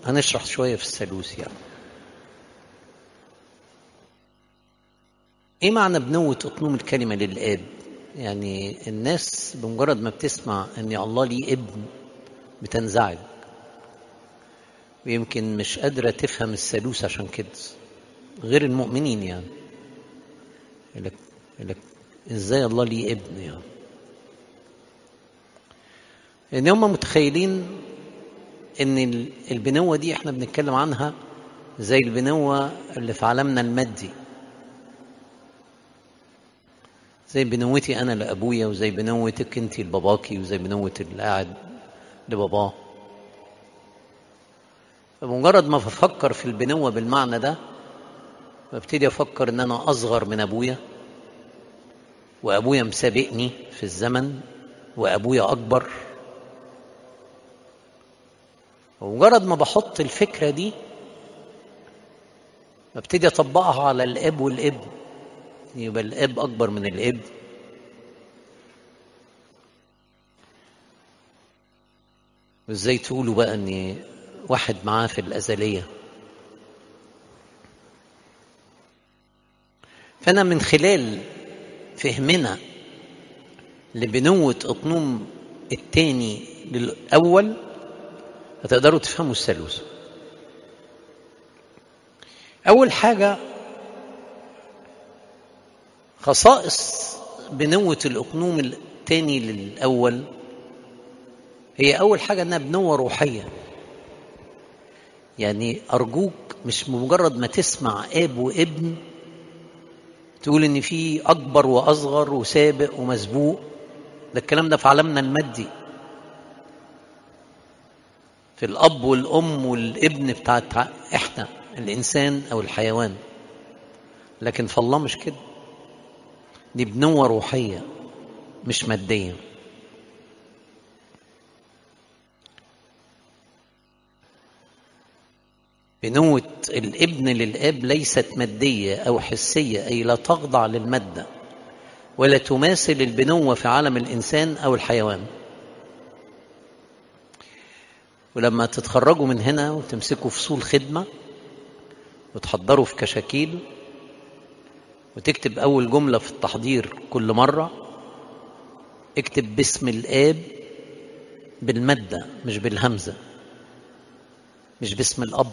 هنشرح شوية في الثالوث. يعني ايه معنى بنوة اقنوم الكلمة للآب؟ يعني الناس بمجرد ما بتسمع ان الله ليه ابن بتنزعج، ويمكن مش قادرة تفهم الثالوث عشان كده، غير المؤمنين. يعني يقولك ازاي الله ليه ابن؟ يعني ان هم متخيلين ان البنوة دي احنا بنتكلم عنها زي البنوة اللي في عالمنا المادي، زي بنوتي انا لابويا، وزي بنوتك انت لباباكي، وزي بنوة اللي قاعد لباباه. فمجرد ما بفكر في البنوة بالمعنى ده ببتدي افكر ان انا اصغر من ابويا، وابويا مسابقني في الزمن، وابويا اكبر. ومجرد ما بحط الفكرة دي ببتدي اطبقها على الاب والابن، يبقى الاب اكبر من الابن. وازاي تقولوا بقى ان واحد معاه في الازلية؟ فانا من خلال فهمنا لبنوة اقنوم الثاني للاول هتقدروا تفهموا الثالوث. اول حاجة خصائص بنوة الاقنوم الثاني للاول، هي اول حاجة انها بنوة روحية. يعني ارجوك مش مجرد ما تسمع اب وابن تقول ان في اكبر واصغر وسابق ومسبوق. ده الكلام ده في عالمنا المادي، في الاب والام والابن بتاعت احنا الانسان او الحيوان. لكن في الله مش كده، دي بنوة روحية مش مادية. بنوة الابن للاب ليست مادية او حسية، اي لا تخضع للمادة ولا تماثل البنوة في عالم الانسان او الحيوان. ولما تتخرجوا من هنا وتمسكوا فصول خدمة وتحضروا في كشاكيل وتكتب أول جملة في التحضير كل مرة، اكتب باسم الآب بالمادة مش بالهمزة، مش باسم الأب.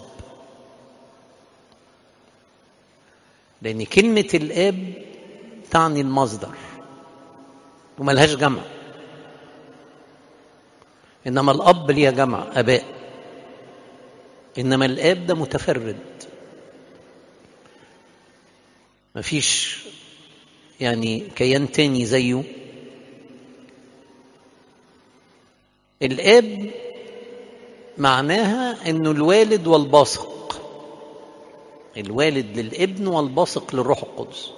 لأن كلمة الآب تعني المصدر وملهاش جمع، إنما الأب ليه جمع أباء، إنما الآب ده متفرد، مفيش يعني كيان تاني زيه. الآب معناها إنه الوالد والباسق، الوالد للابن والباسق للروح القدس،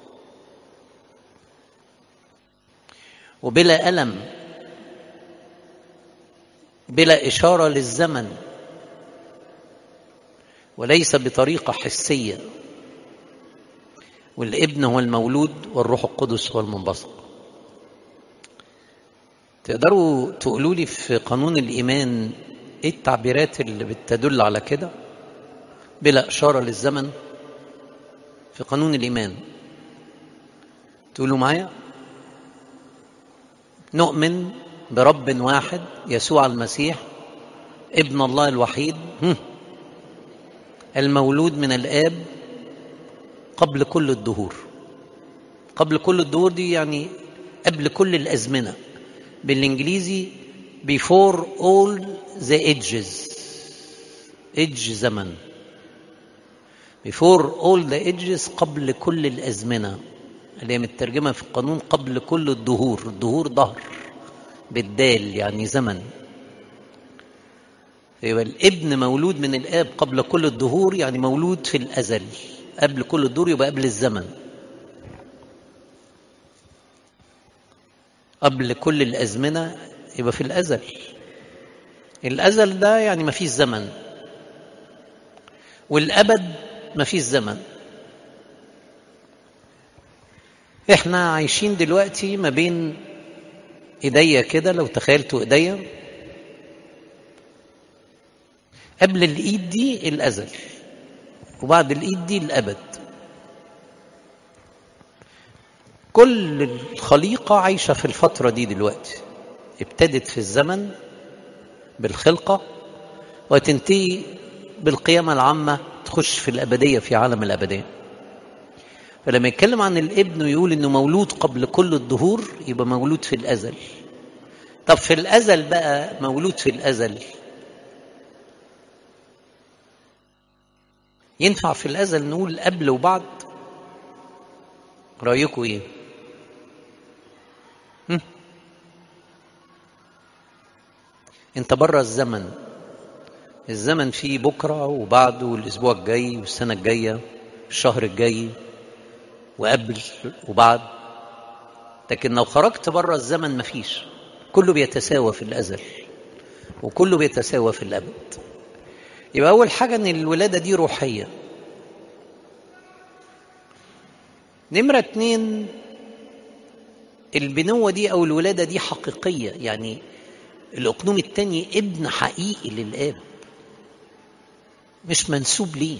وبلا ألم، بلا إشارة للزمن، وليس بطريقة حسية. والابن هو المولود والروح القدس هو المنبثق. تقدروا تقولوا لي في قانون الإيمان ايه التعبيرات اللي بتدل على كده بلا إشارة للزمن في قانون الإيمان؟ تقولوا معايا: نؤمن برب واحد يسوع المسيح ابن الله الوحيد المولود من الآب قبل كل الدهور. قبل كل الدهور دي يعني قبل كل الأزمنة، بالإنجليزي before all the ages. age زمن، before all the ages قبل كل الأزمنة، اللي هي مترجمة في القانون قبل كل الدهور. الدهور ظهر بالدال يعني زمن. يبقى الابن مولود من الآب قبل كل الدهور، يعني مولود في الأزل قبل كل الدهور، يبقى قبل الزمن، قبل كل الأزمنة، يبقى في الأزل. الأزل ده يعني ما فيش زمن، والأبد ما فيش زمن. احنا عايشين دلوقتي ما بين ايديا كده، لو تخيلتوا ايديا قبل الإيد دي الأزل، وبعد الإيد دي الأبد. كل الخليقة عايشة في الفترة دي دلوقتي، ابتدت في الزمن بالخلقة وتنتهي بالقيامة العامة، تخش في الأبدية في عالم الأبدية. فلما يتكلم عن الابن ويقول إنه مولود قبل كل الدهور، يبقى مولود في الأزل. طب في الأزل بقى، مولود في الأزل، ينفع في الأزل نقول قبل وبعد؟ رأيكم إيه؟ انت بره الزمن، الزمن فيه بكرة وبعده والأسبوع الجاي والسنة الجاية الشهر الجاي وقبل وبعد. لكن لو خرجت بره الزمن مفيش، كله بيتساوى في الأزل وكله بيتساوى في الأبد. يبقى أول حاجة أن الولادة دي روحية. نمرة 2، البنوة دي أو الولادة دي حقيقية، يعني الأقنوم التاني ابن حقيقي للآب، مش منسوب ليه.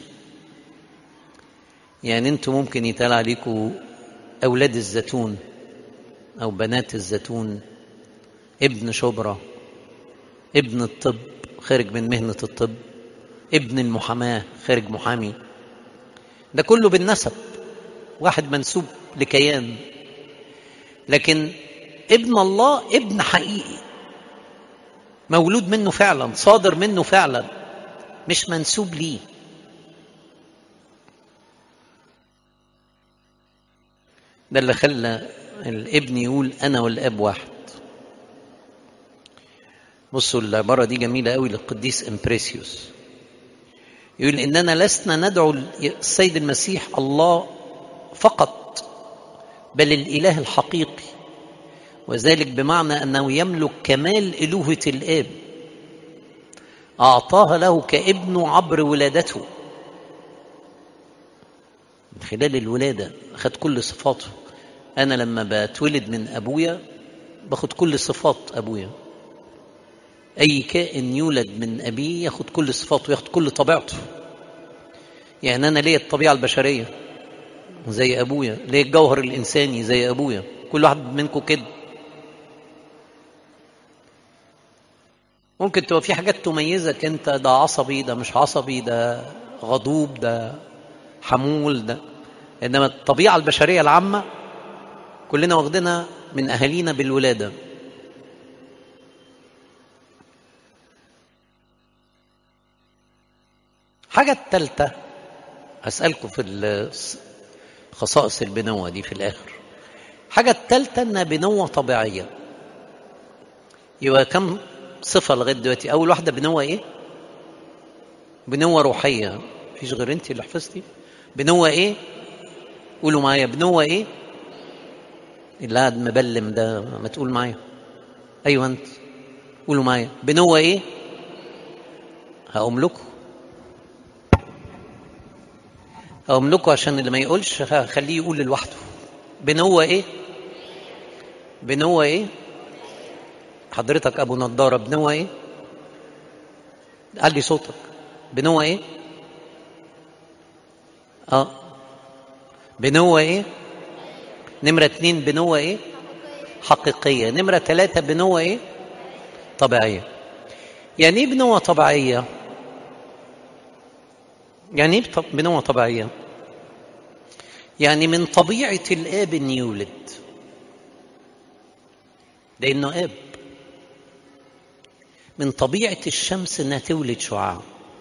يعني انتوا ممكن يتقال عليكم أولاد الزيتون أو بنات الزيتون، ابن شبرا، ابن الطب خارج من مهنة الطب، ابن المحاماة خارج محامي. ده كله بالنسب، واحد منسوب لكيان. لكن ابن الله ابن حقيقي، مولود منه فعلا، صادر منه فعلا، مش منسوب ليه. ده اللي خلى الابن يقول أنا والأب واحد. بصوا العبارة دي جميلة قوي للقديس إمبريسيوس، يقول إننا لسنا ندعو السيد المسيح الله فقط، بل الإله الحقيقي، وذلك بمعنى أنه يملك كمال إلوهة الآب، أعطاها له كابنه عبر ولادته. من خلال الولادة أخذ كل صفاته. أنا لما بتولد من أبويا باخد كل صفات أبويا. أي كائن يولد من أبيه ياخد كل صفاته، ياخد كل طبيعته. يعني أنا ليه الطبيعة البشرية زي أبويا، ليه الجوهر الإنساني زي أبويا، كل واحد منكم كده. ممكن تبقى في حاجات تميزك أنت، ده عصبي، ده مش عصبي، ده غضوب، ده حمول، ده. إنما الطبيعة البشرية العامة كلنا واخدينها من أهالينا بالولادة. حاجة الثالثة هسألكم في خصائص البنوة دي في الآخر. حاجة الثالثة إنها بنوة طبيعية. يبقى كم صفة لغاية دلوقتي؟ أول واحدة بنوة إيه؟ بنوة روحية. مفيش غير أنت اللي حفظتي. بنوة إيه؟ قولوا معايا، بنوة إيه؟ اللي قاعد مبلم ده ما تقول معايا. أيوة أنت قولوا معايا، بنوة إيه؟ هقوم لكم عشان اللي ما يقولش خليه يقول لوحده. بنوة إيه؟ بنوة إيه؟ حضرتك أبو نضارة، بنوة إيه؟ قال لي صوتك. بنوة إيه؟ بنوة إيه؟ نمرة 2 بنوة إيه؟ حقيقية. نمرة 3 بنوة إيه؟ طبيعية. يعني إيه بنوة طبيعية؟ يعني إيه بنوة طبيعية؟ يعني من طبيعة الآب أن يولد، لأنه آب. من طبيعة الشمس أنها تولد شعاع.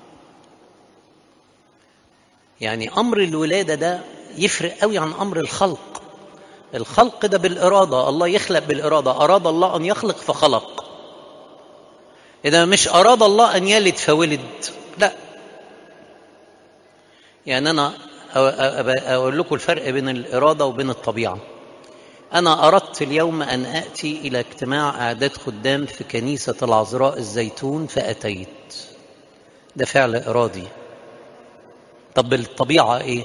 يعني أمر الولادة ده يفرق قوي عن أمر الخلق. الخلق ده بالإرادة، الله يخلق بالإرادة، أراد الله أن يخلق فخلق. إذا مش أراد الله أن يلد فولد، لا. يعني أنا أقول لكم الفرق بين الإرادة وبين الطبيعة. أنا أردت اليوم أن أتي إلى اجتماع أعداد خدام في كنيسة العذراء الزيتون فأتيت، ده فعل إرادي. طب الطبيعة إيه؟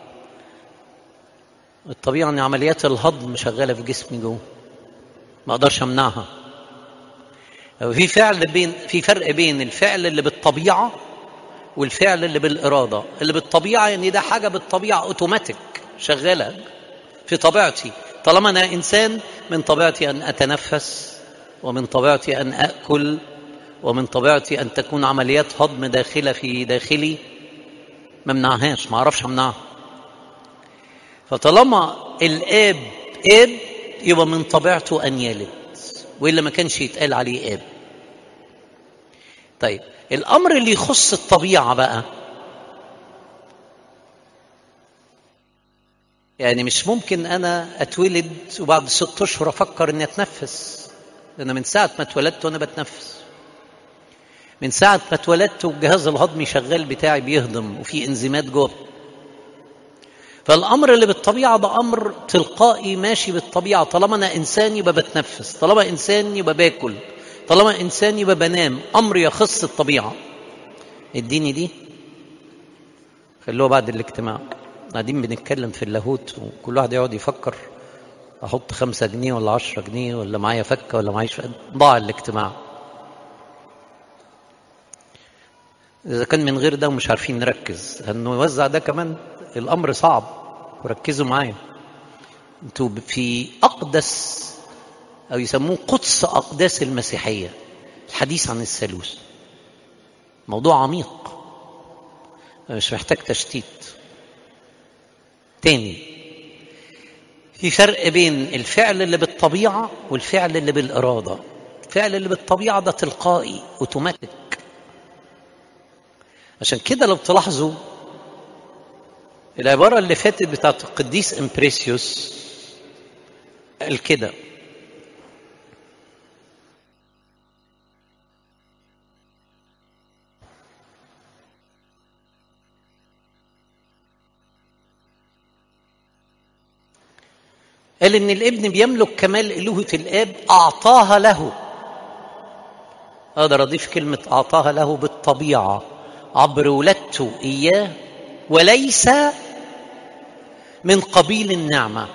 الطبيعة أن عمليات الهضم شغالة في جسمي جوه، ما أقدرش أمنعها. في فرق بين الفعل اللي بالطبيعة والفعل اللي بالإرادة. اللي بالطبيعة يعني ده حاجة بالطبيعة أوتوماتيك شغالة في طبيعتي. طالما أنا إنسان من طبيعتي أن أتنفس، ومن طبيعتي أن أكل، ومن طبيعتي أن تكون عمليات هضم داخلة في داخلي، ما منعهاش، ما أعرفش أمنعها. فطالما الآب آب يبقى من طبيعته أن يلد، وإلا ما كانش يتقال عليه آب. طيب الأمر اللي يخص الطبيعة بقى، يعني مش ممكن أنا أتولد وبعد 6 أشهر أفكر أني أتنفس. أنا من ساعة ما اتولدت وأنا بتنفس، من ساعة ما اتولدت والجهاز الهضمي شغال بتاعي بيهضم وفي انزيمات جوه. فالأمر اللي بالطبيعة ده أمر تلقائي ماشي بالطبيعة. طالما أنا إنسان يبقى بتنفس، طالما إنسان يبقى باكل، طالما إنسان يبقى بنام. أمر يخص الطبيعة. اديني دي، خلوها بعد الاجتماع. قاعدين بنتكلم في اللاهوت وكل واحد يقعد يفكر أحط 5 جنيه ولا 10 جنيه ولا معايا فكة ولا معايش فكة. ضاع الاجتماع إذا كان من غير ده ومش عارفين نركز. لأنه يوزع ده كمان الأمر صعب. وركزوا معايا، انتوا في أقدس أو يسموه قدس أقداس المسيحية، الحديث عن الثالوث. موضوع عميق مش محتاج تشتيت. تاني، في فرق بين الفعل اللي بالطبيعة والفعل اللي بالإرادة. الفعل اللي بالطبيعة ده تلقائي أوتوماتيك. عشان كده لو تلاحظوا العبارة اللي فاتت بتاعت القديس إمبريسيوس قال كده: قال إن الابن بيملك كمال إلوهة الآب أعطاها له. أقدر أضيف كلمة أعطاها له بالطبيعة عبر ولادته إياه، وليس من قبيل النعمة.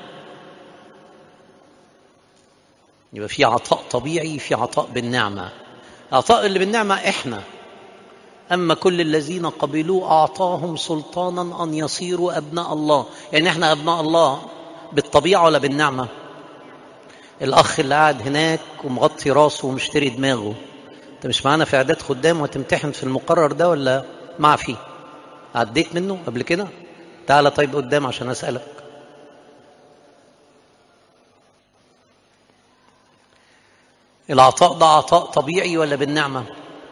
يبقى في عطاء طبيعي، في عطاء بالنعمة. العطاء اللي بالنعمة إحنا: أما كل الذين قبلوه أعطاهم سلطانا أن يصيروا أبناء الله. يعني إحنا أبناء الله بالطبيعة ولا بالنعمة؟ الأخ اللي قاعد هناك ومغطي راسه ومشتري دماغه، أنت مش معانا في إعداد خدام وتمتحن في المقرر ده ولا مع فيه؟ عديت منه قبل كده؟ تعالى طيب قدام عشان أسألك. العطاء ده عطاء طبيعي ولا بالنعمة؟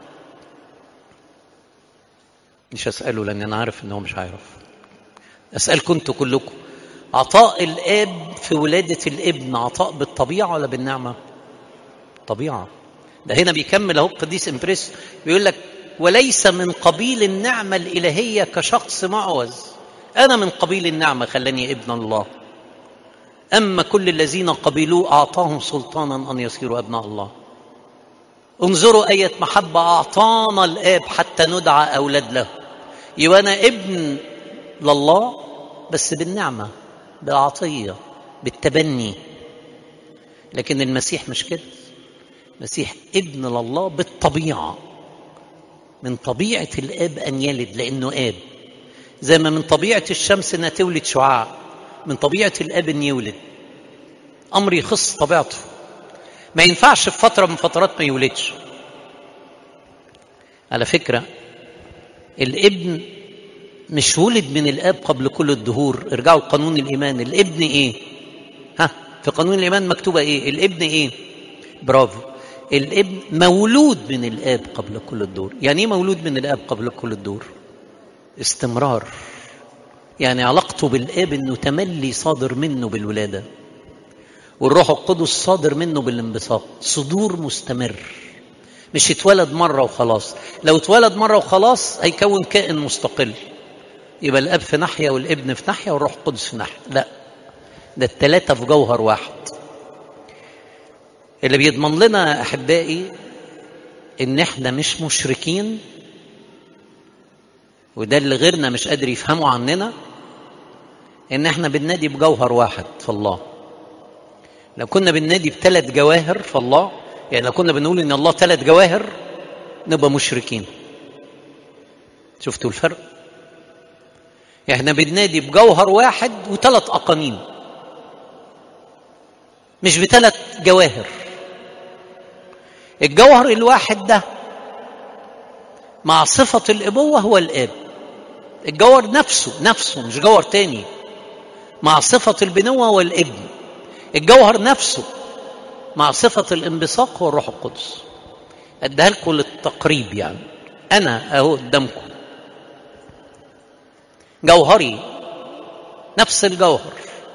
مش أسأله لأن أنا عارف إنه مش عارف. أسألكم أنتوا كلكم: عطاء الآب في ولادة الابن عطاء بالطبيعة ولا بالنعمة؟ طبيعة. ده هنا بيكمل اهو القديس إمبريس بيقول لك: وليس من قبيل النعمة الإلهية كشخص معوز. أنا من قبيل النعمة خلاني ابن الله. أما كل الذين قبلوه أعطاهم سلطانا أن يصيروا أبناء الله. انظروا أية محبة أعطانا الآب حتى ندعى أولاد له. يبقى أنا ابن لله بس بالنعمة، بالعطية، بالتبني. لكن المسيح مش كده. المسيح ابن لله بالطبيعة. من طبيعة الآب أن يلد لأنه آب، زي ما من طبيعة الشمس أنها تولد شعاع، من طبيعة الآب أن يولد. أمر يخص طبيعته. ما ينفعش في فترة من فترات ما يولدش. على فكرة الابن مش ولد من الآب قبل كل الدهور. ارجعوا لقانون الإيمان. الابن إيه؟ في قانون الإيمان مكتوبة إيه؟ الابن إيه؟ برافو. الابن مولود من الآب قبل كل الدهور. يعني إيه مولود من الآب قبل كل الدهور؟ استمرار. يعني علاقته بالآب إنه تملي صادر منه بالولادة، والروح القدس صادر منه بالانبساط. صدور مستمر، مش اتولد مرة وخلاص. لو اتولد مرة وخلاص هيكون كائن مستقل، يبقى الأب في ناحية والابن في ناحية والروح القدس في ناحية. لا، ده الثلاثة في جوهر واحد. اللي بيضمن لنا أحبائي إن إحنا مش مشركين، وده اللي غيرنا مش قادر يفهموا عننا، إن إحنا بننادي بجوهر واحد في الله. لو كنا بننادي ب3 جواهر في الله، يعني لو كنا بنقول إن الله 3 جواهر، نبقى مشركين. شفتوا الفرق؟ احنا بننادي بجوهر واحد وثلاث أقانيم، مش بثلاث جواهر. الجوهر الواحد ده مع صفة الأبوة هو الآب. الجوهر نفسه مش جوهر تاني، مع صفة البنوة هو الابن. الجوهر نفسه مع صفة الانبثاق هو الروح القدس. أديها لكم للتقريب يعني. أنا أهو قدامكم جوهري نفس الجوهر،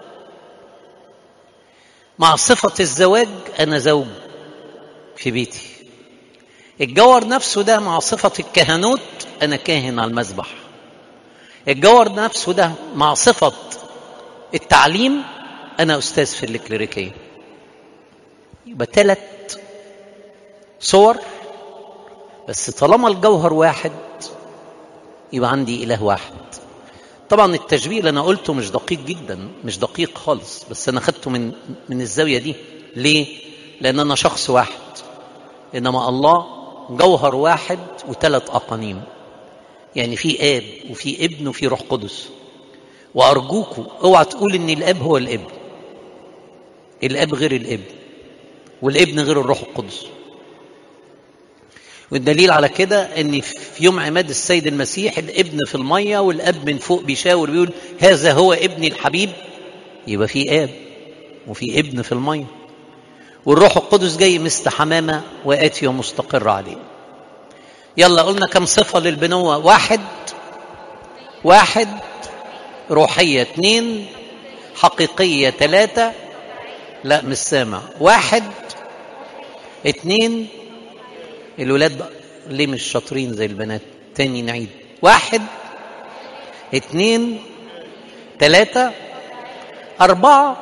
مع صفة الزواج أنا زوج في بيتي. الجوهر نفسه ده مع صفة الكهنوت أنا كاهن على المذبح. الجوهر نفسه ده مع صفة التعليم أنا أستاذ في الكليريكية. يبقى 3 صور، بس طالما الجوهر واحد يبقى عندي إله واحد. طبعا التشبيه اللي أنا قلته مش دقيق جدا، مش دقيق خالص، بس أنا خدته من الزاوية دي. ليه؟ لأن أنا شخص واحد، إنما الله جوهر واحد و3 أقانيم. يعني في آب وفي ابن وفي روح قدس. وأرجوكوا اوعى تقول إن الآب هو الابن. الآب غير الابن، والابن غير الروح القدس. والدليل على كده ان في يوم عماد السيد المسيح الابن في الميه والاب من فوق بيشاور بيقول هذا هو ابني الحبيب. يبقى في اب وفي ابن في الميه، والروح القدس جاي مثل حمامه واتي ومستقر عليه. يلا قلنا كم صفه للبنوه؟ واحد، روحيه 2، حقيقيه 3. لا مش سامع. 1 2. الولاد ليه مش شاطرين زي البنات؟ تاني نعيد. 1 2 3 4.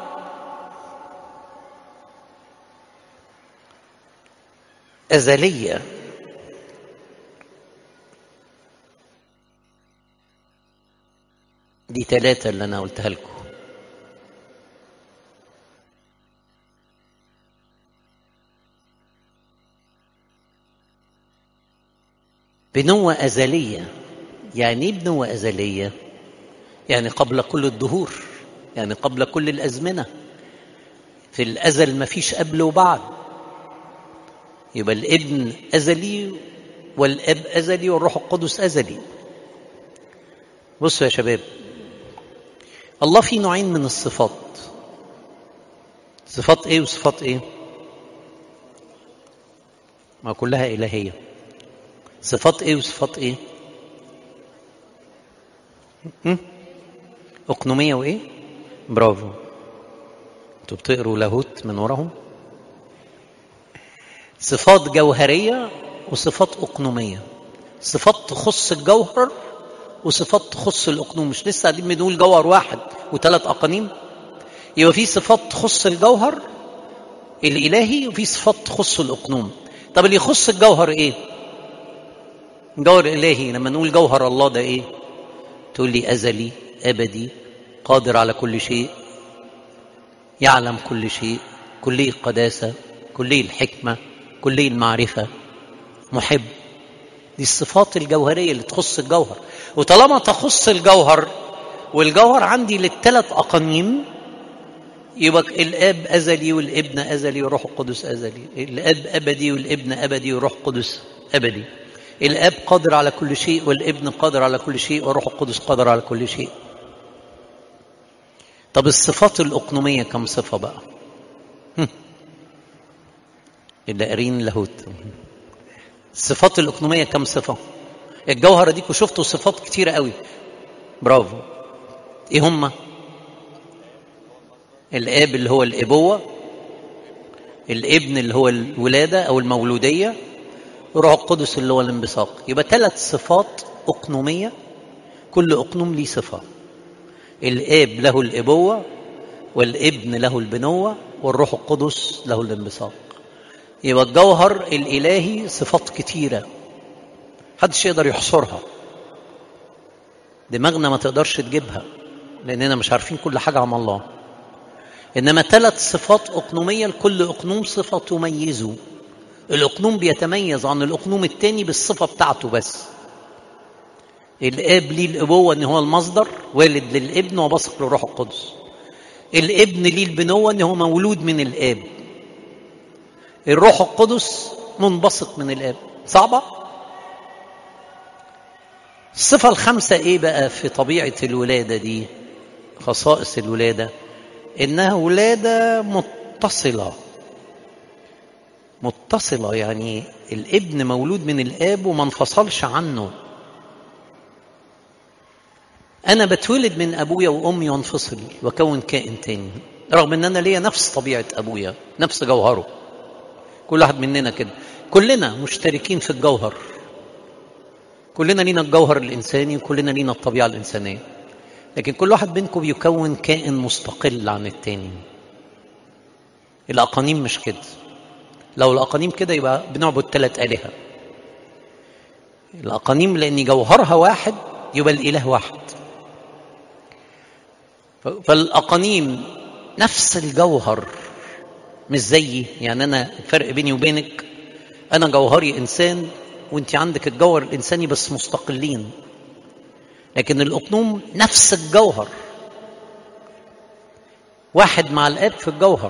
أزلية. دي 3 اللي أنا قلتها لكم. بنوة أزلية. يعني ايه بنوة أزلية؟ يعني قبل كل الدهور، يعني قبل كل الأزمنة. في الأزل ما فيش قبل وبعد. يبقى الابن أزلي والأب أزلي والروح القدس أزلي. بصوا يا شباب، الله فيه نوعين من الصفات. صفات ايه وصفات ايه؟ ما كلها إلهية. صفات ايه وصفات ايه؟ أقنومية وايه؟ برافو. انتوا بتقروا لاهوت من وراهم. صفات جوهرية وصفات أقنومية. صفات تخص الجوهر وصفات تخص الأقنوم. مش لسه قاعدين بنقول جوهر واحد و3 أقانيم؟ يبقى في صفات تخص الجوهر الإلهي وفي صفات تخص الأقنوم. طب اللي يخص الجوهر ايه؟ جوهر إلهي. لما نقول جوهر الله ده ايه؟ تقول لي أزلي أبدي قادر على كل شيء، يعلم كل شيء، كلي القداسة، كلي الحكمة، كلي المعرفة، محب. دي الصفات الجوهرية اللي تخص الجوهر. وطالما تخص الجوهر والجوهر عندي ل3 أقانيم، يبقى الآب أزلي والابن أزلي والروح القدس أزلي. الآب أبدي والابن أبدي والروح القدس أبدي. الآب قادر على كل شيء والابن قادر على كل شيء والروح القدس قادر على كل شيء. طب الصفات الأقنومية كم صفة بقى؟ اللي قارين لاهوت. الصفات الأقنومية كم صفة؟ الجوهرة ديكوا شفتوا صفات كتيرة قوي. برافو. ايه هما؟ الآب اللي هو الأبوة، الابن اللي هو الولادة أو المولودية، الروح القدس اللي هو الانبثاق. يبقى 3 صفات أقنومية، كل أقنوم ليه صفة. الآب له الأبوة والابن له البنوة والروح القدس له الانبثاق. يبقى الجوهر الإلهي صفات كتيرة محدش يقدر يحصرها، دماغنا ما تقدرش تجيبها لأننا مش عارفين كل حاجة عن الله. إنما 3 صفات أقنومية، لكل أقنوم صفة تميزه. الأقنوم بيتميز عن الأقنوم التاني بالصفة بتاعته بس. الآب ليه الأبوة إن هو المصدر والد للابن وبثق للروح القدس. الابن ليه البنوة إن هو مولود من الآب. الروح القدس منبثق من الآب. صعبة؟ الصفة الخامسة إيه بقى في طبيعة الولادة دي؟ خصائص الولادة إنها ولادة متصلة، يعني الابن مولود من الآب وما انفصلش عنه. أنا بتولد من أبويا وأمي وانفصل وكون كائن تاني، رغم أن أنا ليا نفس طبيعة أبويا، نفس جوهره. كل واحد مننا كده، كلنا مشتركين في الجوهر، كلنا لينا الجوهر الإنساني وكلنا لينا الطبيعة الإنسانية، لكن كل واحد منكم بيكون كائن مستقل عن التاني. الأقانيم مش كده. لو الأقانيم كده يبقى بنعبد 3 آلهة. الأقانيم لأن جوهرها واحد يبقى الإله واحد. فالأقانيم نفس الجوهر، مش زيي. يعني أنا الفرق بيني وبينك، أنا جوهري إنسان وأنت عندك الجوهر الإنساني بس مستقلين. لكن الأقنوم نفس الجوهر، واحد مع الآب في الجوهر.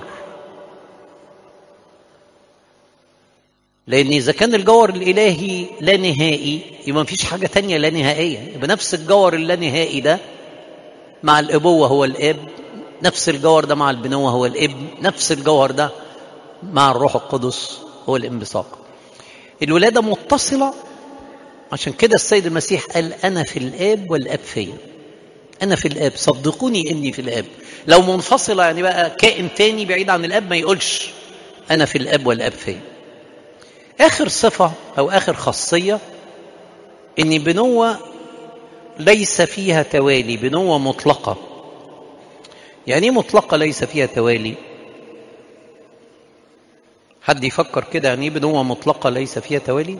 لأن إذا كان الجوهر الإلهي لا نهائي يبقى مفيش حاجة تانية لا نهائية. يبقى نفس الجوهر اللانهائي ده مع الأبوة هو الآب، نفس الجوهر ده مع البنوة هو الابن، نفس الجوهر ده مع الروح القدس هو الانبثاق. الولادة متصلة. عشان كده السيد المسيح قال أنا في الآب والآب فيا. أنا في الآب، صدقوني إني في الآب. لو منفصلة يعني بقى كائن تاني بعيد عن الآب ما يقولش أنا في الآب والآب فيا. آخر صفة أو آخر خاصية إن بنوة ليس فيها توالي، بنوة مطلقة. يعني مطلقة ليس فيها توالي؟ حد يفكر كده يعني بنوة مطلقة ليس فيها توالي؟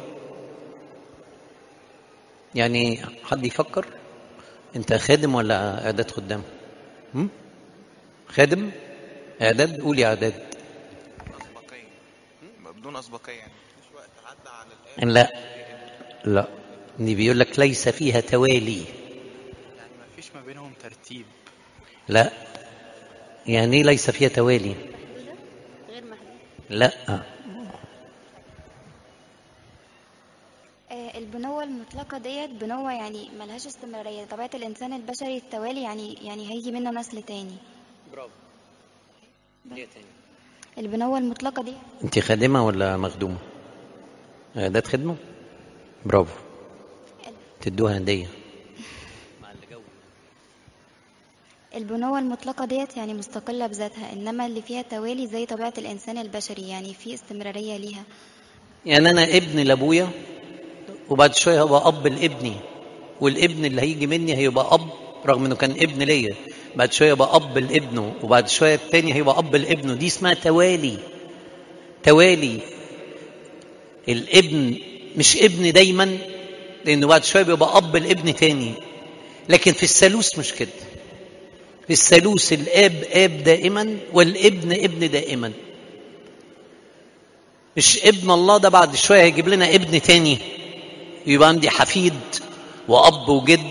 يعني حد يفكر. انت خادم ولا اعداد خدام؟ خادم اعداد؟ قولي اعداد. أسبقية، بدون أسبقية، يعني مفيش وقت عدى على الآب. لا دي بيقول لك ليس فيها توالي. يعني مفيش ما بينهم ترتيب. لا، يعني ليس فيها توالي. غير محدود. لا. البنوة المطلقة ديت بنوة يعني ملهاش استمرارية. طبيعة الإنسان البشري التوالي، يعني هيجي منه نسل تاني. برافو. هي تاني. البنوة المطلقة دي انت خادمة ولا مخدومة؟ اعداد خدمة. برافو. تدوها هدية مع اللي جو. البنوة المطلقة ديت يعني مستقلة بذاتها، إنما اللي فيها توالي زي طبيعة الإنسان البشري يعني في استمرارية ليها. يعني انا ابن لابويا وبعد شويه هبقى اب لابني، والابن اللي هيجي مني هيبقى اب رغم انه كان ابن ليا. بعد شويه يبقى اب لابنه، وبعد شويه التاني هيبقى اب لابنه. دي اسمها توالي. توالي. الابن مش ابن دايما، لانه بعد شويه بيبقى اب لابن تاني. لكن في الثالوث مش كده. في الثالوث الاب اب دائما والابن ابن دائما. مش ابن الله ده بعد شويه هيجيب لنا ابن تاني يبقى عندي حفيد واب وجد.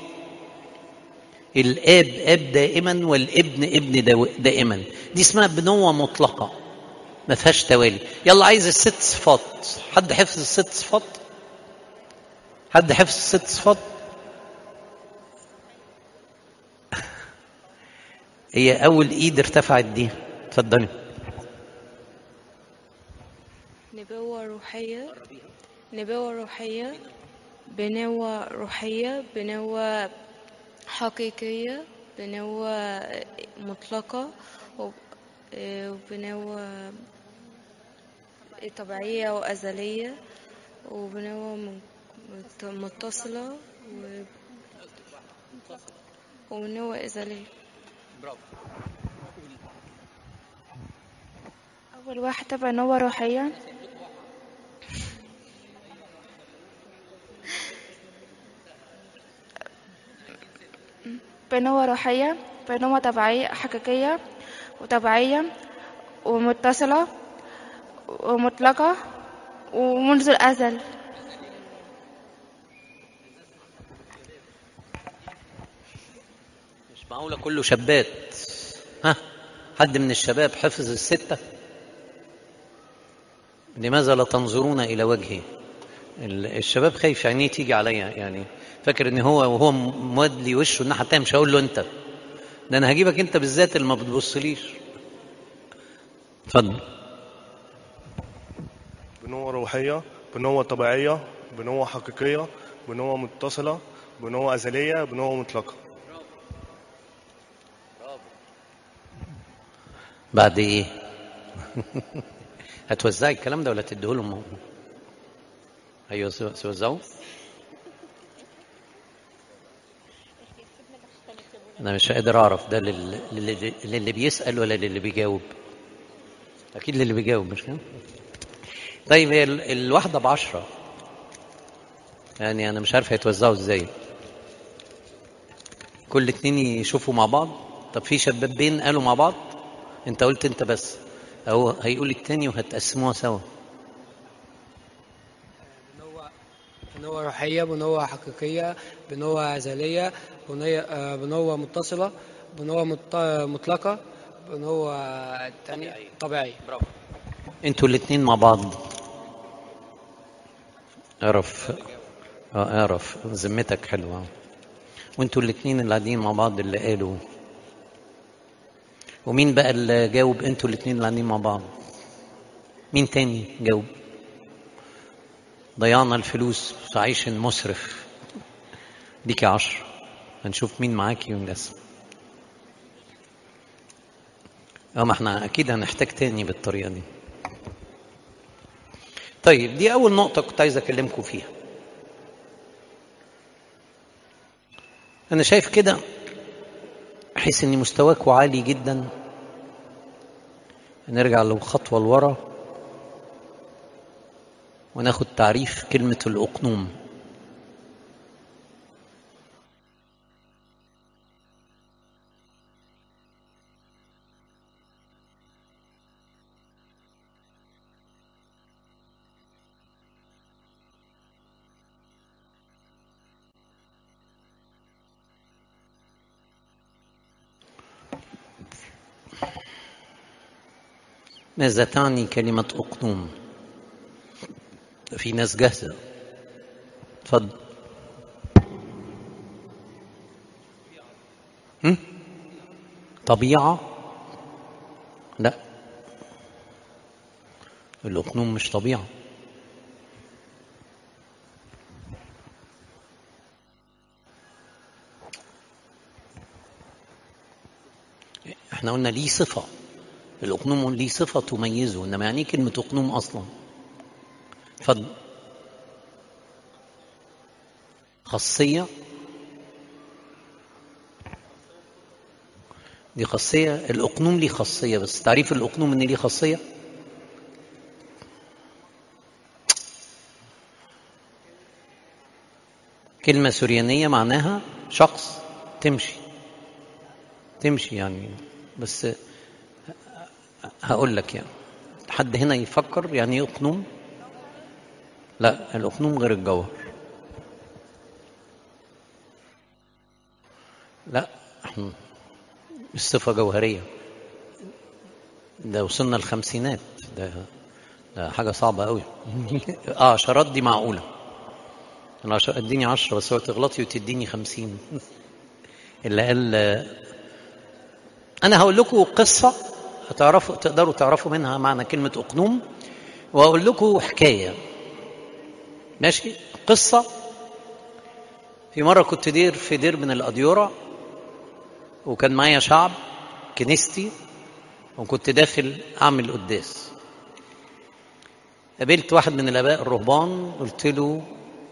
الاب اب دائما والابن ابن دائما. دي اسمها بنوة مطلقة ما فيهاش توالي. يلا عايز الست صفات. حد حفظ الست صفات؟ حد حفظ الست صفات؟ هي اول ايد ارتفعت دي. اتفضلي. نبوة روحية، نبوة روحية، بنوة روحية، بنوة حقيقية، بنوة مطلقة، وبنوة طبيعية وأزلية، وبنوة متصلة، وبنوة أزلية. أول واحدة بنوة روحية. بنوة روحية، بنوة طبيعية حقيقية وطبيعية ومتصلة ومطلقة ومنذ الأزل. معقولة كله شابات؟ ها، حد من الشباب حفظ الستة؟ لماذا لا تنظرون إلى وجهي؟ الشباب خايف عينيه تيجي عليا، يعني فاكر ان هو وهو مودلي وشه الناحية التانية مش هقول له انت، ده انا هجيبك انت بالذات اللي ما بتبصليش. اتفضل. بنوة روحية، بنوة طبيعية، بنوة حقيقية، بنوة متصلة، بنوة أزلية، بنوة مطلقة. بعد ايه؟ هتوزعي الكلام ده ولا تديهولهم؟ ايوه توزعوا. انا مش قادر اعرف ده للي بيسأل ولا للي بيجاوب. اكيد للي بيجاوب، مش كده؟ طيب هي الواحدة ب10، يعني انا مش عارف هيتوزعوا ازاي. كل اتنين يشوفوا مع بعض. طب في شبابين قالوا مع بعض، انت قلت انت بس، او هيقول التاني وهتقسموها سوا. بنوة روحية، بنوة حقيقية، بنوة أزلية، بنوة متصلة، بنوة مطلقة، بنوة تانية طبيعية. برافو. انتوا الاتنين مع بعض. اعرف ذمتك حلوة. وانتوا الاتنين اللي قاعدين مع بعض اللي قالوا. ومين بقى اللي جاوب؟ انتوا الاتنين اللي قاعدين مع بعض. مين تاني جاوب؟ ضيعنا الفلوس في عيش مسرف. ليكي 10. هنشوف مين معاكي ونقسم. ما احنا اكيد هنحتاج تاني بالطريقة دي. طيب دي اول نقطة كنت عايز اكلمكم فيها. انا شايف كده احس ان مستواكم عالي جدا. نرجع لو خطوة لورا وناخد تعريف كلمة الأقنوم. ماذا تعني كلمة أقنوم؟ في ناس جاهزة. اتفضل. طبيعة؟ لا، الأقنوم مش طبيعة. احنا قلنا ليه صفة. الأقنوم ليه صفة تميزه، إنما يعني كلمة أقنوم أصلا؟ اتفضل. خاصية. دي خاصية. الأقنوم ليه خاصية، بس تعريف الأقنوم إن ليه خاصية. كلمة سوريانية معناها شخص. تمشي يعني. بس هقول لك، يعني حد هنا يفكر يعني ايه أقنوم؟ لا، الأقنوم غير الجوهر. لا، مش صفة جوهرية. ده وصلنا الخمسينات. ده حاجة صعبة قوي. عشرات دي معقولة. أنا اديني 10 بس هو تغلطي وتديني 50. اللي قال. أنا هقول لكم قصة تقدروا تعرفوا منها معنى كلمة أقنوم، وأقول لكم حكاية. ماشي؟ قصة. في مرة كنت في دير من الأديرة، وكان معايا شعب كنيستي، وكنت داخل أعمل قداس. قابلت واحد من الآباء الرهبان، قلت له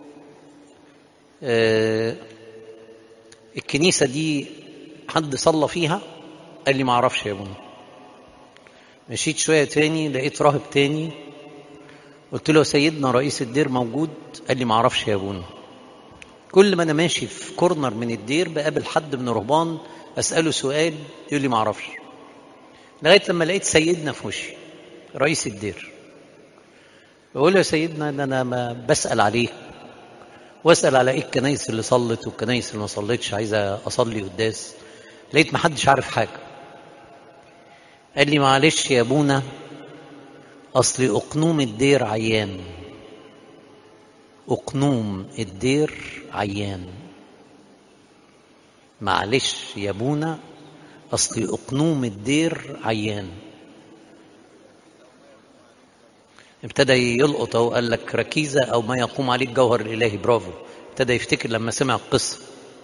الكنيسة دي حد صلى فيها؟ قال لي ما اعرفش يا ابونا. مشيت شوية تاني لقيت راهب تاني، قلت له سيدنا رئيس الدير موجود؟ قال لي ما اعرفش يا ابونا. كل ما انا ماشي في كورنر من الدير بقابل حد من الرهبان، اساله سؤال يقول لي ما اعرفش، لغايه لما لقيت سيدنا في وشي رئيس الدير. بقول له يا سيدنا ان انا ما بسال عليه، واسال على ايه الكنايس اللي صلت والكنايس اللي ما صلتش، عايزه اصلي قداس. لقيت محدش عارف حاجة. قال لي معلش يا ابونا، اصل اقنوم الدير عيان. اقنوم الدير عيان. معلش يا ابونا، اصل اقنوم الدير عيان. ابتدى يلقط اهو، قال لك ركيزة او ما يقوم عليه الجوهر الالهي. برافو. ابتدى يفتكر لما سمع القصة.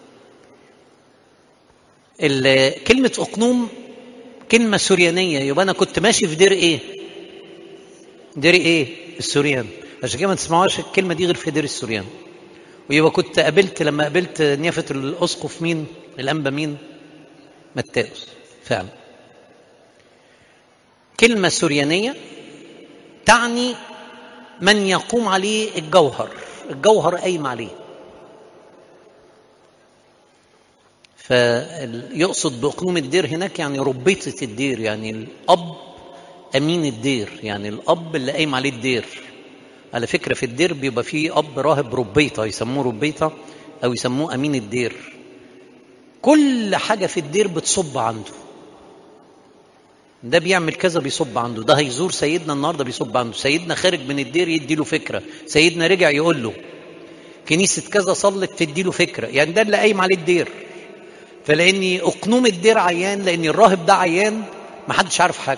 كلمة اقنوم كلمة سوريانية، يبقى انا كنت ماشي في دير ايه؟ دير ايه؟ السوريان. عشان كده ما تسمعوش الكلمة دي غير في دير السوريان. ويبقى كنت لما قابلت نيافة الاسقف مين؟ الانبا مين؟ متاوس. فعلا كلمة سوريانية تعني من يقوم عليه الجوهر. الجوهر قايم عليه. فيقصد بأقنوم الدير هناك يعني ربيطة الدير، يعني الأب أمين الدير، يعني الأب اللي قايم عليه الدير. على فكرة في الدير بيبقى فيه أب راهب ربيطة، يسموه ربيطة أو يسموه أمين الدير. كل حاجة في الدير بتصب عنده. ده بيعمل كذا بيصب عنده. ده هيزور سيدنا النهارده بيصب عنده. سيدنا خارج من الدير يدي له فكرة. سيدنا رجع يقول له كنيسة كذا صلت تدي له فكرة. يعني ده اللي قايم عليه الدير. فلأني أقنوم الدير عيان، لأن الراهب ده عيان ما حدش عارف حاجة.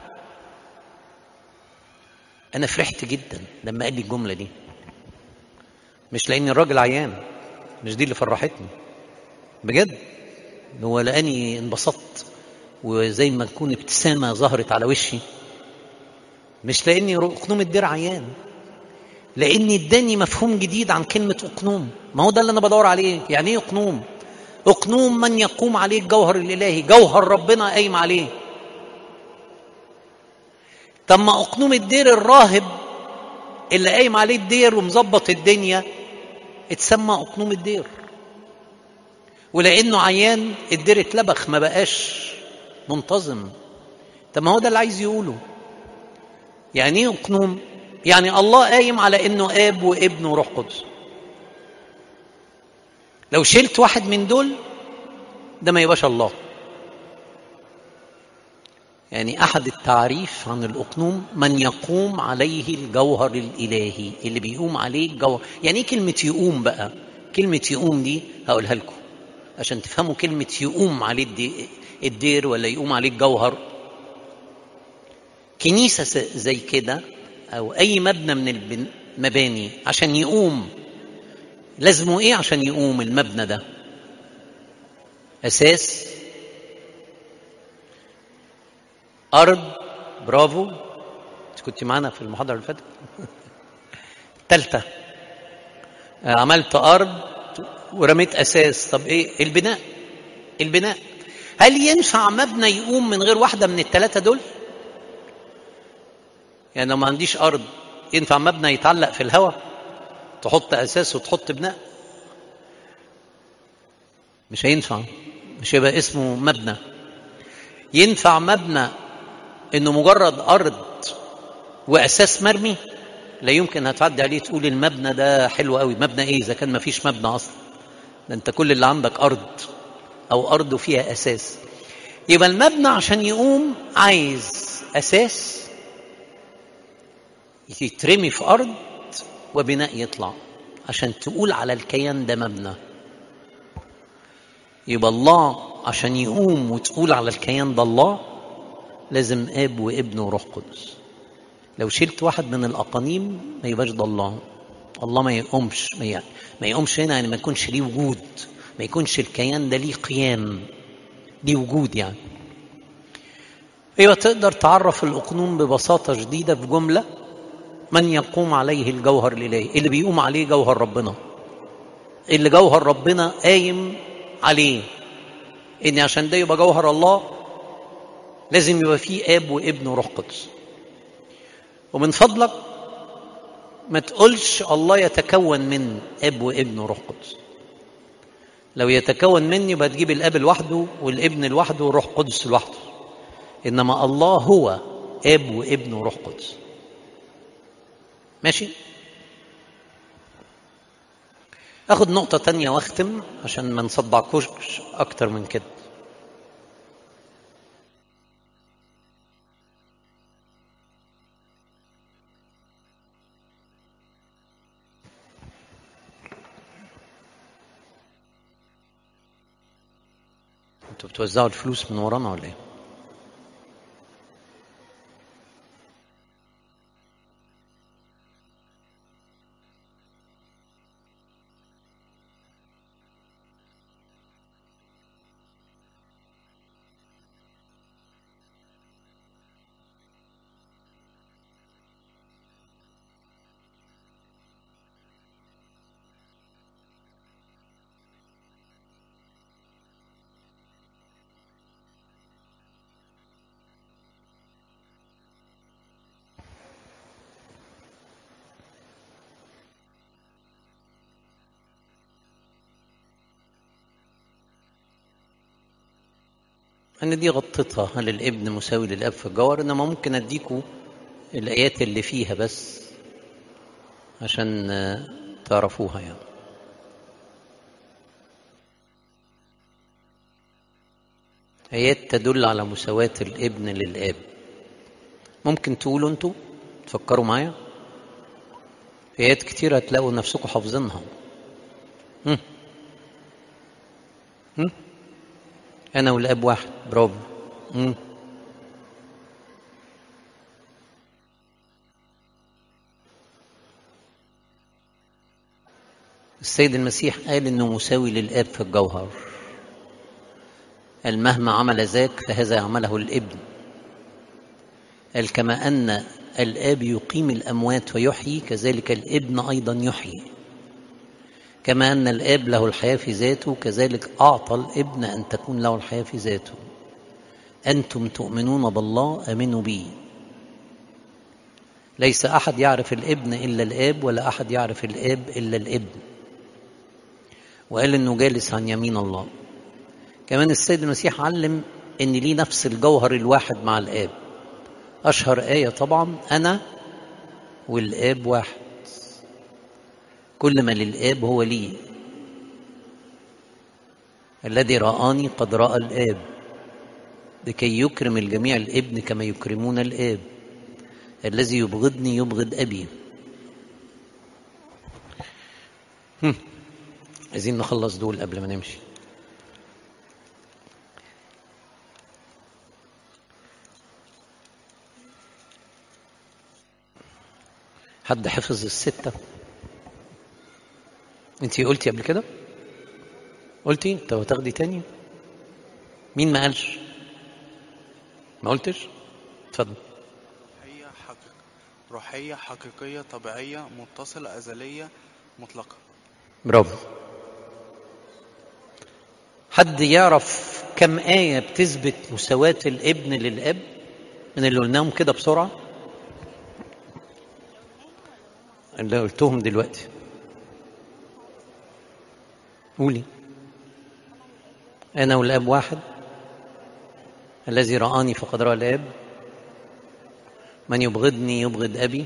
أنا فرحت جدا لما قال لي الجملة دي، مش لأن الراجل عيان، مش دي اللي فرحتني بجد. هو لأني انبسطت وزي ما تكون ابتسامة ظهرت على وشي، مش لأني أقنوم الدير عيان، لأني اداني مفهوم جديد عن كلمة أقنوم. ما هو ده اللي أنا بدور عليه. يعني إيه أقنوم؟ أقنوم من يقوم عليه الجوهر الإلهي، جوهر ربنا قايم عليه. طب ما أقنوم الدير الراهب اللي قايم عليه الدير ومظبط الدنيا اتسمى أقنوم الدير. ولأنه عيان الدير اتلبخ، ما بقاش منتظم. طب ما هو ده اللي عايز يقوله. يعني ايه أقنوم؟ يعني الله قايم على انه اب وابن وروح قدس. لو شلت واحد من دول ده ما يبقاش الله. يعني احد التعريف عن الأقنوم من يقوم عليه الجوهر الالهي، اللي بيقوم عليه الجوهر. يعني ايه كلمة يقوم بقى؟ كلمة يقوم دي هقولها لكم عشان تفهموا كلمة يقوم عليه الدير ولا يقوم عليه الجوهر. كنيسة زي كده أو أي مبنى من المباني عشان يقوم لازمه إيه؟ عشان يقوم المبنى ده أساس، أرض. برافو، كنت معنا في المحاضرة اللي فاتت. الثالثة عملت أرض ورميت أساس. طب إيه البناء؟ البناء. هل ينفع مبنى يقوم من غير واحدة من الثلاثة دول؟ يعني لو ما عنديش أرض ينفع مبنى يتعلق في الهواء تحط أساس وتحط بناء؟ مش هينفع، مش هيبقى اسمه مبنى. ينفع مبنى إنه مجرد أرض وأساس مرمي؟ لا يمكن هتعدي عليه تقول المبنى ده حلو قوي. مبنى إيه إذا كان ما فيش مبنى أصلا؟ ده أنت كل اللي عندك أرض أو أرض وفيها أساس. يبقى المبنى عشان يقوم عايز أساس يترمي في أرض وبناء يطلع عشان تقول على الكيان ده مبنى. يبقى الله عشان يقوم وتقول على الكيان ده الله لازم آب وابن وروح قدس. لو شلت واحد من الأقانيم ما يبقاش ده الله. الله ما يقومش. ما يقومش هنا يعني ما يكونش ليه وجود، ما يكونش الكيان ده ليه قيام، ليه وجود. يعني ايوه تقدر تعرف الأقنوم ببساطة شديدة في جملة: من يقوم عليه الجوهر الإلهي. اللي بيقوم عليه جوهر ربنا، اللي جوهر ربنا قايم عليه. إن عشان ده يبقى جوهر الله لازم يبقى فيه آب وابن وروح قدس. ومن فضلك ما تقولش الله يتكون من آب وابن وروح قدس. لو يتكون مني يبقى تجيب الآب لوحده والابن لوحده والروح قدس لوحده. إنما الله هو آب وابن وروح قدس. ماشي؟ أخذ نقطة تانية واختم عشان ما نصدعكوش أكتر من كده. انتوا بتوزعوا الفلوس من ورانا ولا ايه؟ أنا دي غطيتها، هل الابن مساوي للأب في الجوهر؟ إنما ممكن أديكوا الآيات اللي فيها بس عشان تعرفوها يعني. آيات تدل على مساواة الابن للآب. ممكن تقولوا أنتوا تفكروا معايا، آيات كتير هتلاقوا نفسكم حافظينها. أنا والآب واحد، برافو. السيد المسيح قال إنه مساوي للآب في الجوهر، قال مهما عمل ذاك فهذا يعمله الابن. قال كما أن الآب يقيم الأموات ويحيي كذلك الابن أيضا يحيي. كما أن الآب له الحياة في ذاته كذلك أعطى الابن أن تكون له الحياة في ذاته. أنتم تؤمنون بالله أمنوا بي. ليس أحد يعرف الابن إلا الآب ولا أحد يعرف الآب إلا الابن. وقال إنه جالس عن يمين الله. كمان السيد المسيح علم إن ليه نفس الجوهر الواحد مع الآب. أشهر آية طبعا أنا والآب واحد، كل ما للآب هو لي. الذي رآني قد رأى الآب لكي يكرم الجميع الابن كما يكرمون الآب. الذي يبغضني يبغض أبي. عايزين نخلص دول قبل ما نمشي. حد حفظ الستة؟ انتي قلتي قبل كده؟ قلتي؟ طب هتاخدي تاني؟ مين ما قالش؟ ما قلتش؟ اتفضل. روحية حقيقية طبيعية متصلة أزلية مطلقة. برافو. حد يعرف كم آية بتثبت مساواة الابن للأب من اللي قلناهم كده بسرعة؟ اللي قلتهم دلوقتي قولي. أنا والآب واحد. الذي رآني فقد رأى الآب. من يبغضني يبغض أبي.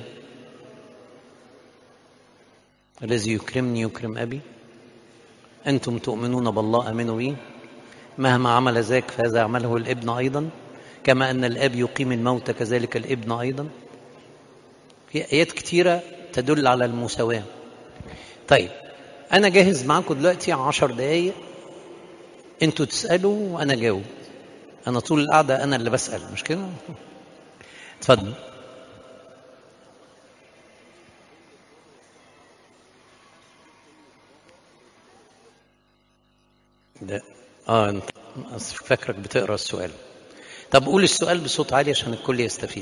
الذي يكرمني يكرم أبي. أنتم تؤمنون بالله أمنوا بي. مهما عمل ذاك فهذا يعمله الابن أيضا. كما أن الآب يقيم الموت كذلك الابن أيضا. في آيات كتيرة تدل على المساواة. طيب أنا جاهز معاكم دلوقتي 10 دقايق، أنتوا تسألوا وأنا جاوب. أنا طول القعدة أنا اللي بسأل، مش كده؟ اتفضل. ده انت فاكرك بتقرا السؤال. طب قول السؤال بصوت عالي عشان الكل يستفيد.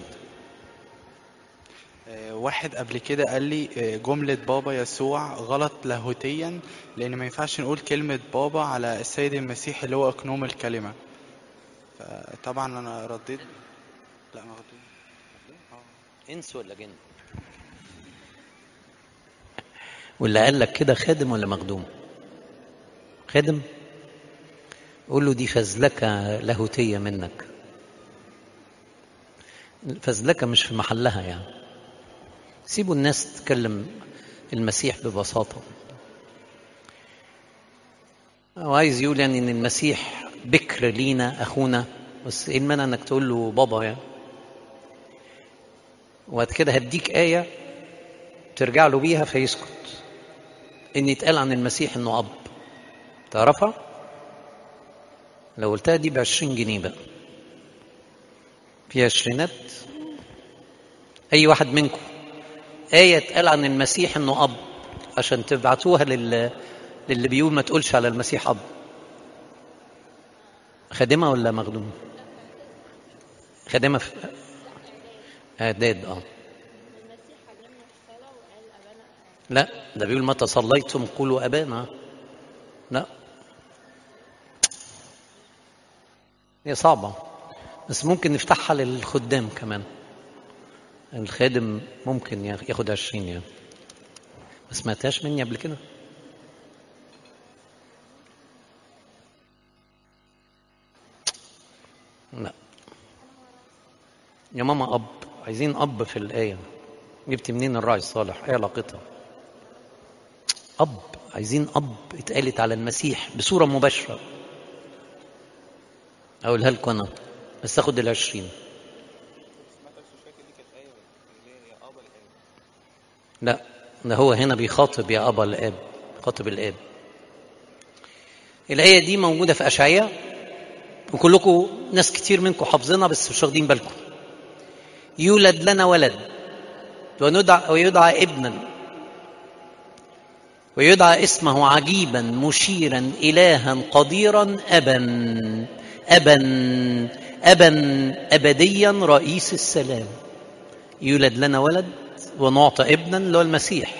واحد قبل كده قال لي جملة بابا يسوع غلط لاهوتيا، لأن ما ينفعش نقول كلمة بابا على السيد المسيح اللي هو أكنوم الكلمة. فطبعا أنا رديت لا ما رديت. انس ولا جن؟ واللي قال لك كده خادم ولا مخدوم؟ خادم. قول له دي فزلكة لاهوتية منك. فزلكة مش في محلها يعني. سيبوا الناس تتكلم المسيح ببساطة. وعايز يقول يعني ان المسيح بكر لينا اخونا، بس ايه المانع انك تقول له بابا يعني. وبعد كده هديك آية ترجع له بيها فيسكت، ان يتقال عن المسيح انه اب. تعرفها؟ لو قلتها دي ب20 جنيه بقى، في عشرينات. أي واحد منكم آية اتقال عن المسيح إنه أب، عشان تبعتوها للي بيقول ما تقولش على المسيح أب. خادمة ولا مخدومة؟ خادمة في إعداد. لا، ده بيقول متى صليتم قولوا أبانا. لا، هي صعبة، بس ممكن نفتحها للخدام كمان. الخادم ممكن ياخد 20 يعني. ما سمعتهاش مني قبل كده؟ لا يا ماما، أب. عايزين أب في الآية. جبت منين الراعي الصالح؟ ايه علاقتها؟ أب، عايزين أب اتقالت على المسيح بصورة مباشرة. أقولها لكم أنا، بس أخد 20. لا، ده هو هنا بيخاطب يا أبا الآب، خاطب الآب. الآية دي موجودة في أشعياء، وكلكم ناس كتير منكم حافظينها بس مش واخدين بالكم. يولد لنا ولد ويدعى ابنا ويدعى اسمه عجيبا مشيرا إلها قديرا أبا أبديا رئيس السلام. يولد لنا ولد ونعطى ابنا اللي هو المسيح،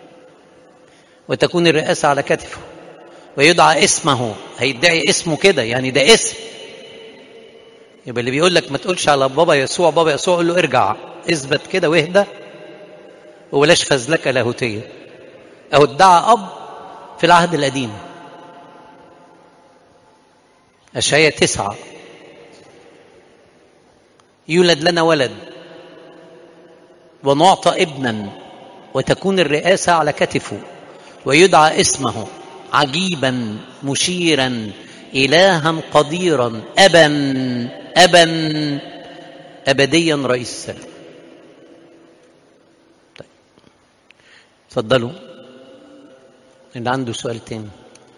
وتكون الرئاسة على كتفه، ويدعى اسمه. هيدعي اسمه كده يعني، ده اسم. يبقى اللي بيقول لك ما تقولش على بابا يسوع بابا يسوع، قول له ارجع اثبت كده واهدى وبلاش فزلكة لاهوتية. أو ادعى أب في العهد القديم. أشعياء 9، يولد لنا ولد ونعطى ابنا وتكون الرئاسة على كتفه، ويدعى اسمه عجيبا مشيرا إلها قديرا أبا أبديا رئيس السلام. طيب تفضلوا اللي عنده سؤال تاني.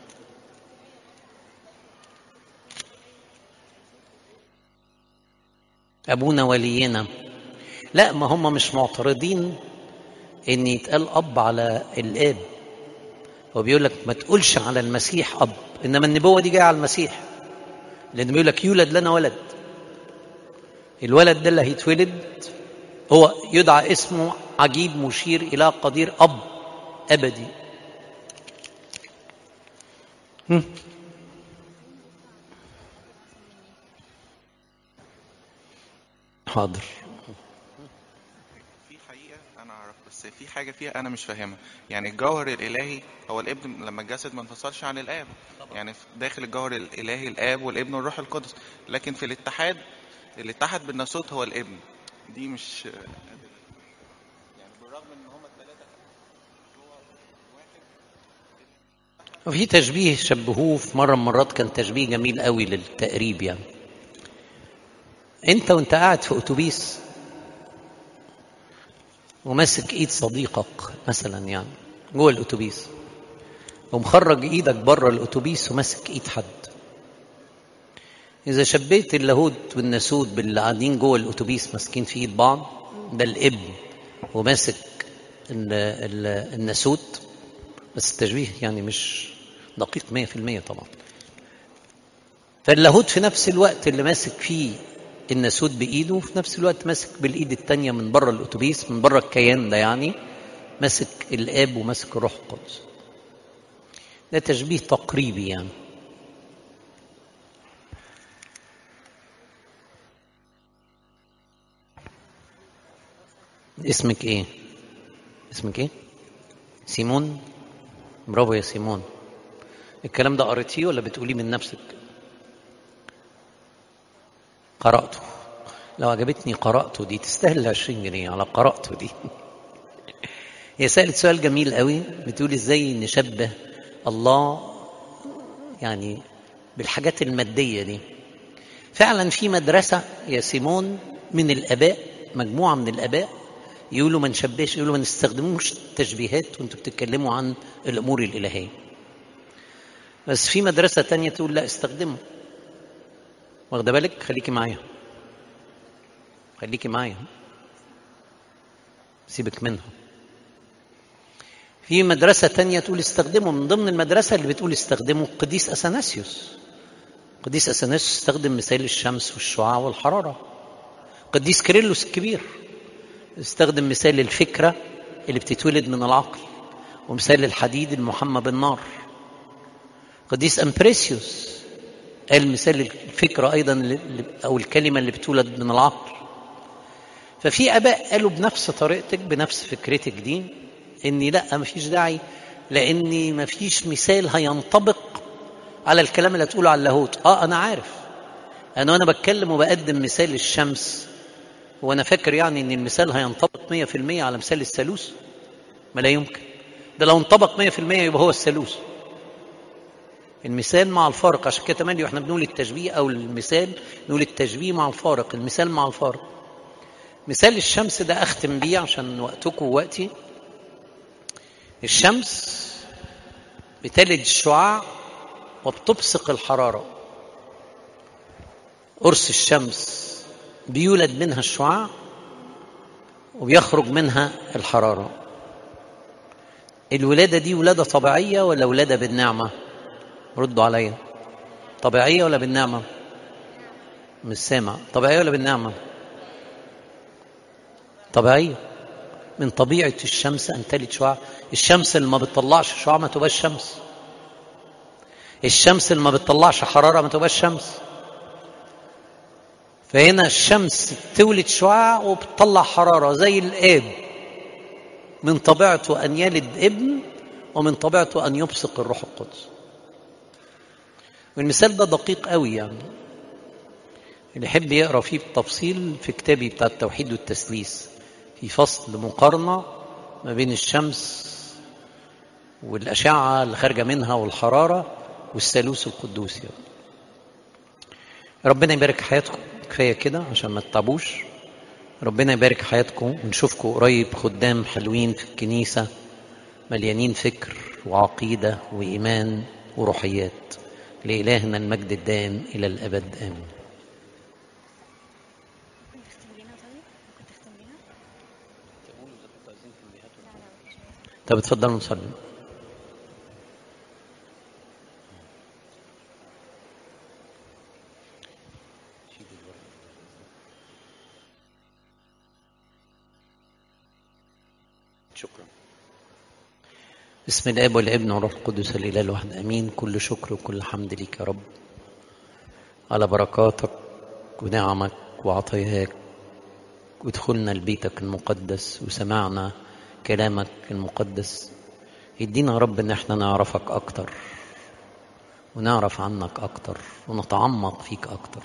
أبونا ولينا. لا، ما هم مش معترضين ان يتقال أب على الآب. هو بيقول لك ما تقولش على المسيح أب، إنما النبوة دي جاية على المسيح، لأن بيقول لك يولد لنا ولد. الولد ده اللي هيتولد هو يدعى اسمه عجيب مشير إله قدير أب أبدي. حاضر. في حقيقة أنا أعرف، بس في حاجة فيها أنا مش فاهمها. يعني الجوهر الإلهي هو الابن لما اتجسد ما انفصلش عن الآب، يعني داخل الجوهر الإلهي الآب والابن والروح القدس، لكن في الاتحاد اللي اتحد بالناسوت هو الابن. دي مش يعني بالرغم ان هما الثلاثة واحد. وفي تشبيه شبهوه في مرة من مرات، كان تشبيه جميل قوي للتقريب. يعني انت وانت قاعد في اتوبيس وماسك ايد صديقك مثلا، يعني جوه الاتوبيس، ومخرج ايدك بره الاتوبيس وماسك ايد حد. اذا شبيت اللاهوت والناسوت باللي قاعدين جوه الاتوبيس ماسكين في ايد بعض، ده الابن وماسك الناسوت. بس التشبيه يعني مش دقيق 100% طبعا. فاللاهوت في نفس الوقت اللي ماسك فيه الناسوت بايده، وفي نفس الوقت ماسك بالايد التانية من بره الاتوبيس، من بره الكيان ده، يعني ماسك الاب وماسك الروح القدس. ده تشبيه تقريبي يعني. اسمك ايه؟ اسمك ايه؟ سيمون. برافو يا سيمون. الكلام ده قريتيه ولا بتقوليه من نفسك؟ قرأته. لو عجبتني قرأته دي تستاهل 20 جنيه على قرأته دي. هي سألت سؤال جميل قوي، بتقول ازاي نشبه الله يعني بالحاجات المادية دي. فعلا في مدرسة يا سيمون من الآباء، مجموعة من الآباء يقولوا ما نشبهش، يقولوا ما نستخدموش تشبيهات وانتوا بتتكلموا عن الأمور الإلهية. بس في مدرسة تانية تقول لا، استخدموا. واخده بالك؟ خليكي معايا، سيبك منها. في مدرسة تانية تقول استخدمه، من ضمن المدرسة اللي بتقول استخدمه القديس أثناسيوس. القديس أثناسيوس استخدم مثال الشمس والشعاع والحرارة. القديس كيرلس الكبير استخدم مثال الفكرة اللي بتتولد من العقل، ومثال الحديد المحمى بالنار. القديس أمبريسيوس قال مثال الفكرة أيضا أو الكلمة اللي بتولد من العقل. ففي آباء قالوا بنفس طريقتك بنفس فكرتك دي إني لا، مفيش داعي، لأني مفيش مثال هينطبق على الكلام اللي هتقوله على اللاهوت. أنا عارف، وأنا بتكلم وبقدم مثال الشمس، وأنا فاكر يعني إن المثال هينطبق 100% على مثال الثالوث؟ ما لا يمكن. ده لو انطبق 100% يبقى هو الثالوث. المثال مع الفارق. عشان كده تملي واحنا بنقول التشبيه او المثال نقول التشبيه مع الفارق، المثال مع الفارق. مثال الشمس ده اختم بيه عشان وقتكم ووقتي. الشمس بتلج الشعاع وبتبصق الحرارة. قرص الشمس بيولد منها الشعاع وبيخرج منها الحرارة. الولادة دي ولادة طبيعية ولا ولادة بالنعمة؟ ردوا عليا. طبيعية ولا بالنعمة؟ مش سامع. طبيعية ولا بالنعمة؟ طبيعية. من طبيعة الشمس أن تلد شعاع. الشمس اللي ما بتطلعش شعاع ما تبقاش شمس. الشمس اللي ما بتطلعش حرارة ما تبقاش شمس. فهنا الشمس تولد شعاع وبتطلع حرارة زي الآب. من طبيعته أن يلد ابن، ومن طبيعته أن يبصق الروح القدس. والمثال ده دقيق قوي، يعني اللي يحب يقرأ فيه بالتفصيل في كتابي بتاع التوحيد والتثليث، في فصل مقارنة ما بين الشمس والأشعة اللي خارجة منها والحرارة والثالوث القدوس. يعني ربنا يبارك حياتكم. كفاية كده عشان ما تتعبوش. ربنا يبارك حياتكم ونشوفكم قريب خدام حلوين في الكنيسة مليانين فكر وعقيدة وإيمان وروحيات. لإلهنا المجد الدائم إلى الأبد آمين. طب اتفضلوا نصلي. شكرا. بسم الآب والابن والروح القدس الإله الواحد آمين. كل شكر وكل حمد ليك يا رب على بركاتك ونعمك وعطاياك ودخولنا لبيتك المقدس وسمعنا كلامك المقدس. يدينا يا رب ان احنا نعرفك اكتر ونعرف عنك اكتر ونتعمق فيك اكتر،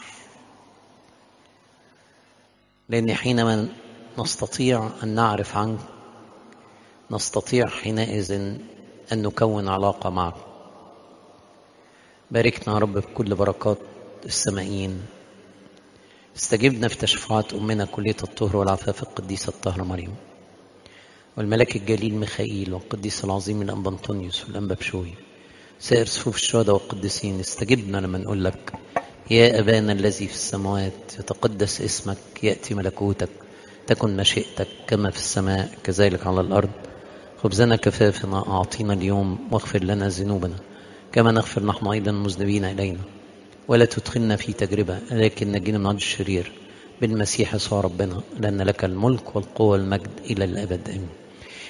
لان حينما نستطيع ان نعرف عنك نستطيع حينئذ ان نكون علاقة معك. باركنا يا رب بكل بركات السمائيين. استجبنا في تشفعات أمنا كلية الطهر والعفاف القديسة الطاهرة مريم، والملاك الجليل ميخائيل، والقديس العظيم الأنبا أنطونيوس والأنبا بشوي، سائر صفوف الشهداء والقديسين. استجبنا لما نقول لك يا أبانا الذي في السماوات يتقدس اسمك، يأتي ملكوتك، تكن مشيئتك كما في السماء كذلك على الأرض. خبزنا كفافنا أعطينا اليوم، واغفر لنا ذنوبنا كما نغفر نحن أيضا المذنبين إلينا، ولا تدخلنا في تجربة لكن نجينا من عدو الشرير، بالمسيح يسوع ربنا، لأن لك الملك والقوة والمجد إلى الأبد آمين.